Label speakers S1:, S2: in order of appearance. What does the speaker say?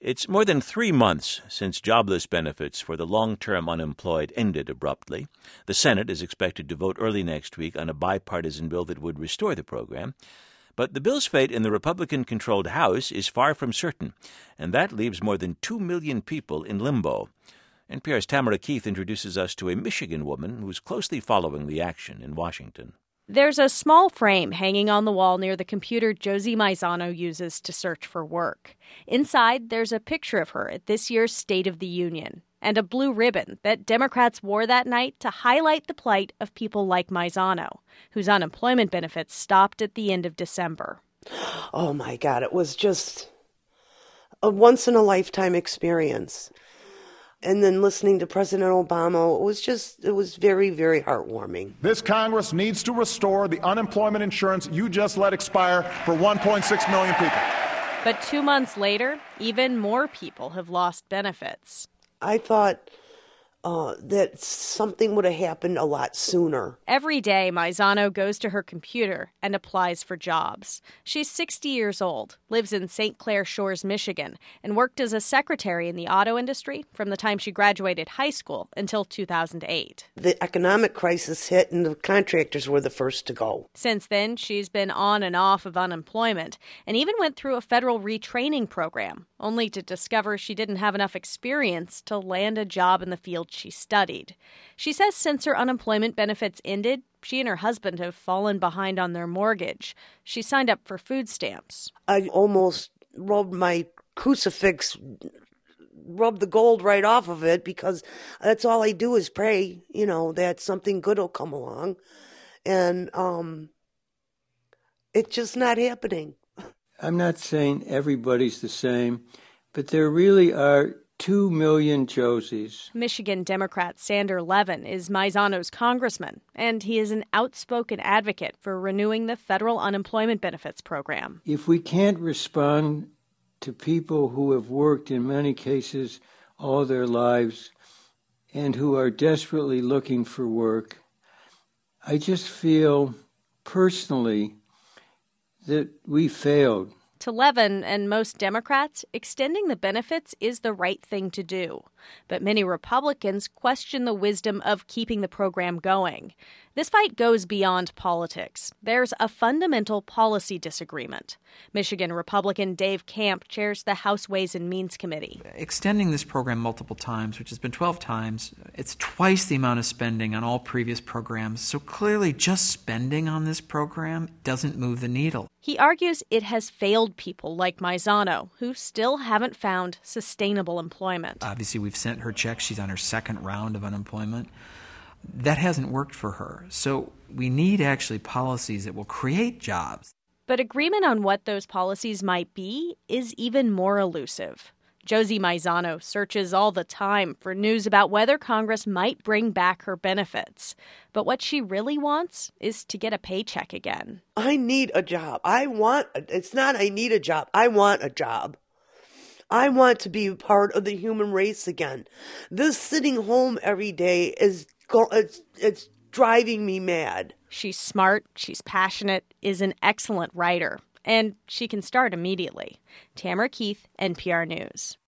S1: It's more than 3 months since jobless benefits for the long-term unemployed ended abruptly. The Senate is expected to vote early next week on a bipartisan bill that would restore the program. But the bill's fate in the Republican-controlled House is far from certain, and that leaves more than 2 million people in limbo. NPR's Tamara Keith introduces us to a Michigan woman who's closely following the action in Washington.
S2: There's a small frame hanging on the wall near the computer Josie Maisano uses to search for work. Inside, there's a picture of her at this year's State of the Union and a blue ribbon that Democrats wore that night to highlight the plight of people like Maisano, whose unemployment benefits stopped at the end of December.
S3: Oh, my God. It was just a once-in-a-lifetime experience. And then listening to President Obama, it was very, very heartwarming.
S4: This Congress needs to restore the unemployment insurance you just let expire for 1.6 million people.
S2: But 2 months later, even more people have lost benefits.
S3: I thought that something would have happened a lot sooner.
S2: Every day, Maisano goes to her computer and applies for jobs. She's 60 years old, lives in St. Clair Shores, Michigan, and worked as a secretary in the auto industry from the time she graduated high school until 2008.
S3: The economic crisis hit and the contractors were the first to go.
S2: Since then, she's been on and off of unemployment and even went through a federal retraining program, only to discover she didn't have enough experience to land a job in the field she studied. She says since her unemployment benefits ended, she and her husband have fallen behind on their mortgage. She signed up for food stamps.
S3: I almost rubbed my crucifix, rubbed the gold right off of it, because that's all I do is pray, that something good will come along. And it's just not happening.
S5: I'm not saying everybody's the same, but there really are 2 million Josies.
S2: Michigan Democrat Sander Levin is Maisano's congressman, and he is an outspoken advocate for renewing the federal unemployment benefits program.
S5: If we can't respond to people who have worked in many cases all their lives and who are desperately looking for work, I just feel personally that we failed.
S2: To Levin and most Democrats, extending the benefits is the right thing to do. But many Republicans question the wisdom of keeping the program going. This fight goes beyond politics. There's a fundamental policy disagreement. Michigan Republican Dave Camp chairs the House Ways and Means Committee.
S6: Extending this program multiple times, which has been 12 times, it's twice the amount of spending on all previous programs. So clearly just spending on this program doesn't move the needle.
S2: He argues it has failed people like Maisano, who still haven't found sustainable employment.
S6: Obviously, we've sent her checks. She's on her second round of unemployment. That hasn't worked for her. So we need actually policies that will create jobs.
S2: But agreement on what those policies might be is even more elusive. Josie Maisano searches all the time for news about whether Congress might bring back her benefits. But what she really wants is to get a paycheck again.
S3: I need a job. It's not I need a job. I want a job. I want to be part of the human race again. This sitting home every day it's driving me mad.
S2: She's smart, she's passionate, is an excellent writer, and she can start immediately. Tamara Keith, NPR News.